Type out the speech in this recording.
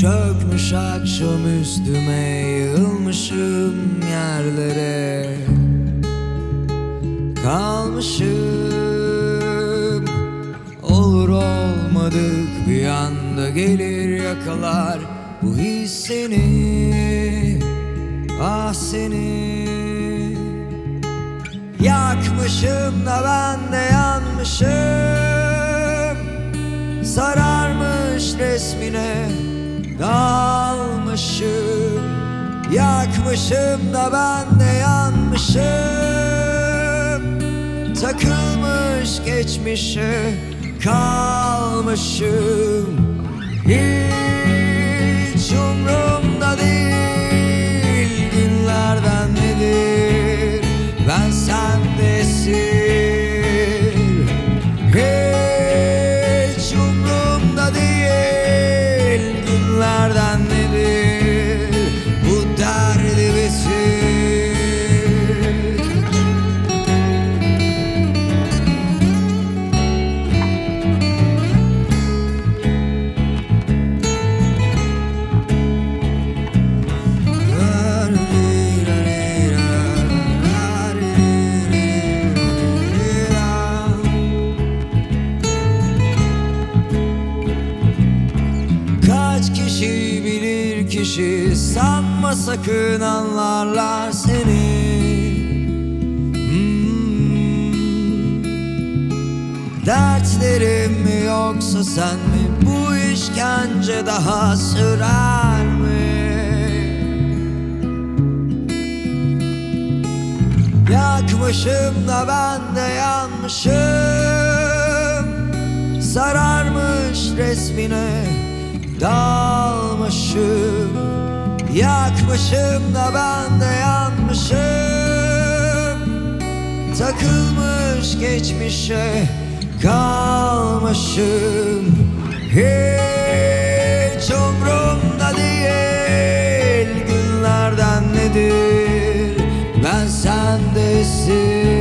Çökmüş akşam üstüme, yığılmışım yerlere. Kalmışım, olur olmadık bir anda gelir yakalar bu his seni, ah seni. Yakmışım da ben de yanmışım, sararmış resmine dalmışım. Yakmışım da ben de yanmışım, takılmış geçmişe kalmışım. Hiç umrumda değil günlerden nedir, ben sendesin. Hiç umrumda değil günlerden nedir, bu derdi bitsin. Kaç kişi bilir kişi, sanma sakın anlarlar seni. Dertlerim mi yoksa sen mi, bu işkence daha sürer mi? Yakmışım da ben de yanmışım, sararmış resmine dalmışım. Yakmışım da ben de yanmışım, takılmış geçmişe kalmışım. Hiç umrumda değil günlerden nedir, ben sendesin.